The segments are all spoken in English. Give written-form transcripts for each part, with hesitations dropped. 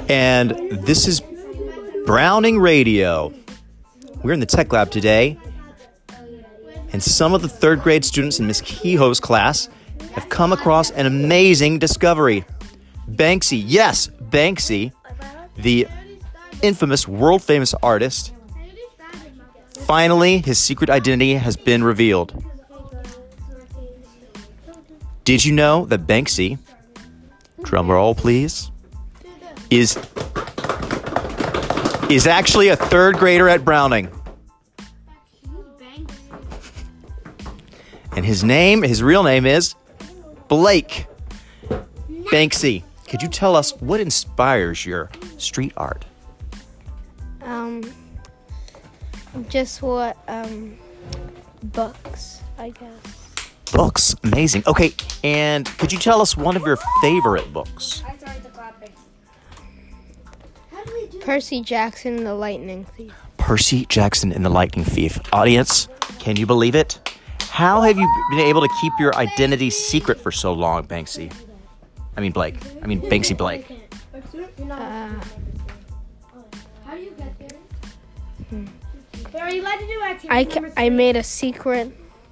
And this is Browning Radio. We're in the tech lab today, and some of the third grade students in Miss Kehoe's class have come across an amazing discovery. Banksy, yes, Banksy, the infamous, world-famous artist, finally, his secret identity has been revealed. Did you know that Banksy, drum roll please, is actually a third grader at Browning? And his real name is Blake. Banksy, could you tell us what inspires your street art? Just what, books, I guess. Books, amazing. Okay, and could you tell us one of your favorite books? Percy Jackson and the Lightning Thief. Percy Jackson and the Lightning Thief. Audience, can you believe it? How have you been able to keep your identity secret for so long, Banksy? Banksy Blake. I made a secret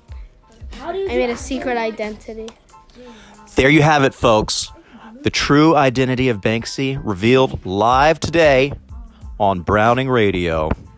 identity. There you have it, folks. The true identity of Banksy revealed live today on Browning Radio.